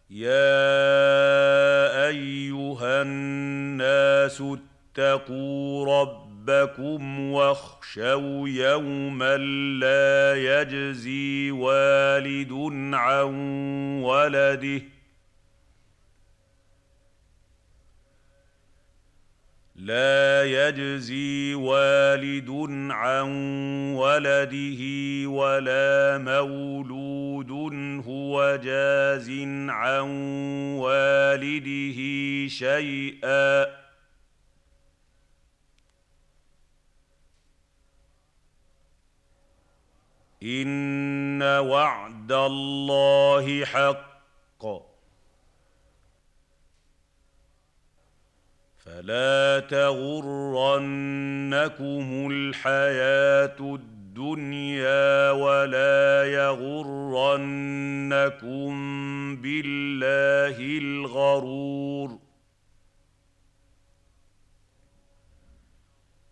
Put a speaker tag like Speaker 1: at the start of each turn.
Speaker 1: يا ايها الناس اتقوا ربكم واخشوا يوما ولده لا يجزي والد عن ولده ولا مولود هو جاز عن والده شيئا إن وعد الله حق فلا تغرنكم الحياة الدنيا ولا يغرنكم بالله الغرور